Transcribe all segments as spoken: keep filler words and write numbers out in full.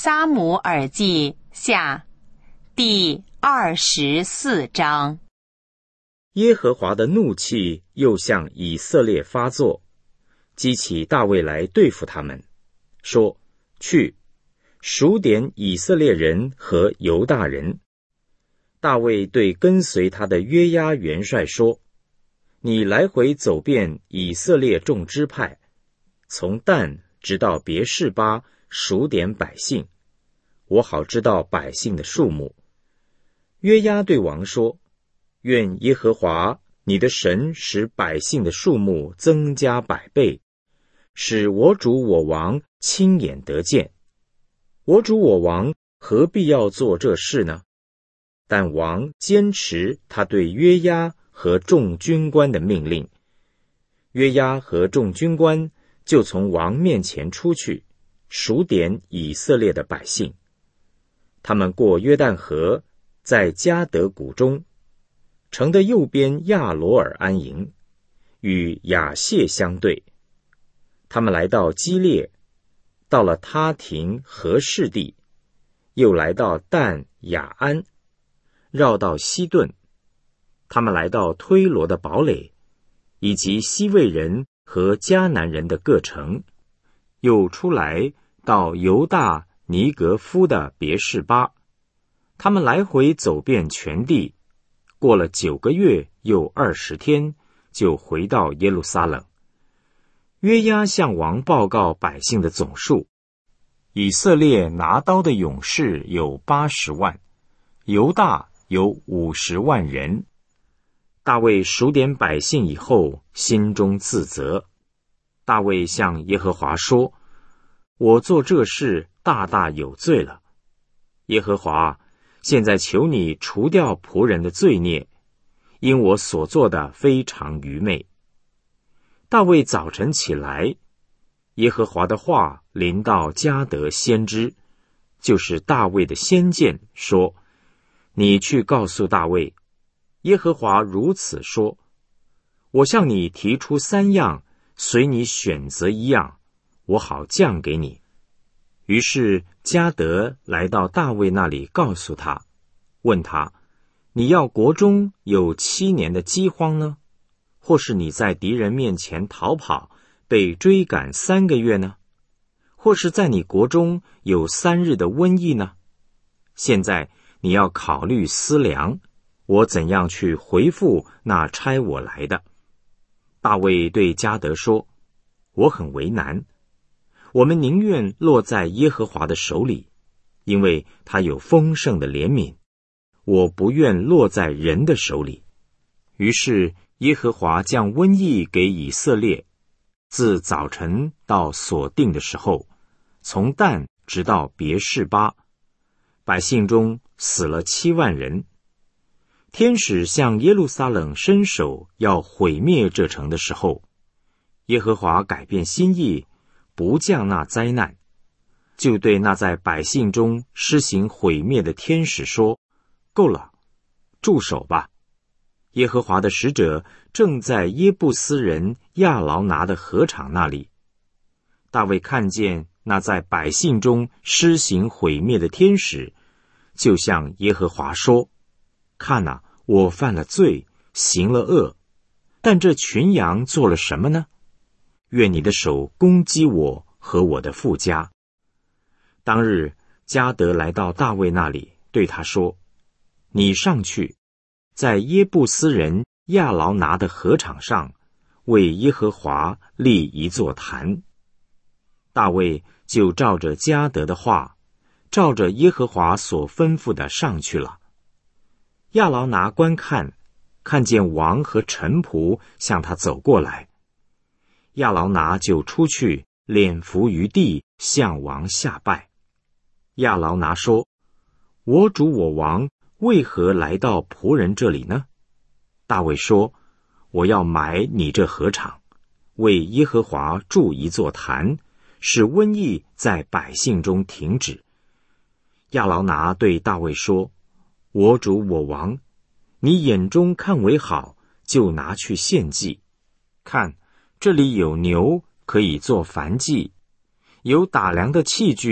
撒母耳记下第二十四章。 耶和华的怒气又向以色列发作，激起大卫来对付他们，说：去，数点以色列人和犹大人。大卫对跟随他的约押元帅说：你来回走遍以色列众支派，从但直到别是巴，数点百姓，我好知道百姓的数目。约押对王说：愿耶和华你的神使百姓的数目增加百倍，使我主我王亲眼得见。我主我王何必要做这事呢？但王坚持他对约押和众军官的命令。约押和众军官就从王面前出去，数点以色列的百姓。他们过约旦河，在迦得谷中，城的右边亚罗尔安营，与亚谢相对。他们来到基列，到了他廷和士地，又来到但雅安，绕到西顿。他们来到推罗的堡垒，以及西魏人和迦南人的各城，又出来到犹大尼格夫的别是巴。他们来回走遍全地，过了九个月又二十天，就回到耶路撒冷。约押向王报告百姓的总数，以色列拿刀的勇士有八十万，犹大有五十万人。大卫数点百姓以后，心中自责。大卫向耶和华说：我做这事大大有罪了。耶和华，现在求你除掉仆人的罪孽，因我所做的非常愚昧。大卫早晨起来，耶和华的话临到迦得先知，就是大卫的先见，说：你去告诉大卫，耶和华如此说：我向你提出三样，随你选择一样，我好降给你。于是迦得来到大卫那里，告诉他，问他：你要国中有七年的饥荒呢，或是你在敌人面前逃跑，被追赶三个月呢？或是在你国中有三日的瘟疫呢？现在你要考虑思量，我怎样去回复那差我来的。大卫对迦得说：我很为难，我们宁愿落在耶和华的手里，因为他有丰盛的怜悯，我不愿落在人的手里。于是耶和华降瘟疫给以色列，自早晨到所定的时候，从但直到别是巴，百姓中死了七万人。天使向耶路撒冷伸手要毁灭这城的时候，耶和华改变心意，不降那灾难，就对那在百姓中施行毁灭的天使说：够了，住手吧。耶和华的使者正在耶布斯人亚劳拿的禾场那里。大卫看见那在百姓中施行毁灭的天使，就向耶和华说：看啊，我犯了罪，行了恶，但这群羊做了什么呢？愿你的手攻击我和我的父家。当日迦得来到大卫那里，对他说：你上去，在耶布斯人亚劳拿的禾场上，为耶和华立一座坛。大卫就照着迦得的话，照着耶和华所吩咐的上去了。亚劳拿观看，看见王和臣仆向他走过来，亚劳拿就出去，脸伏于地，向王下拜。亚劳拿说：我主我王为何来到仆人这里呢？大卫说：我要买你这禾场，为耶和华筑一座坛，使瘟疫在百姓中停止。亚劳拿对大卫说：我主我王，你眼中看为好，就拿去献祭。看，这里有牛可以做燔祭，有打粮的器具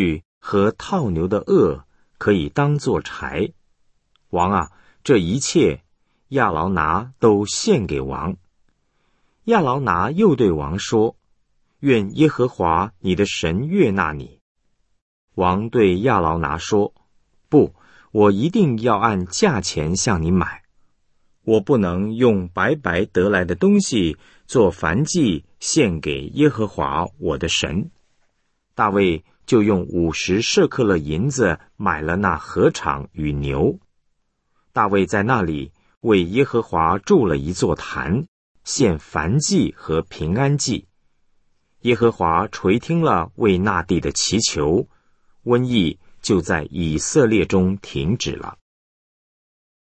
和套牛的轭可以当作柴。王啊，这一切亚劳拿都献给王。亚劳拿又对王说，愿耶和华你的神悦纳你。王对亚劳拿说，不，我一定要按价钱向你买，我不能用白白得来的东西做燔祭献给耶和华我的神。大卫就用五十舍客勒银子买了那禾场与牛。大卫在那里为耶和华筑了一座坛，献燔祭和平安祭。耶和华垂听了为那地的祈求，瘟疫就在以色列中停止了。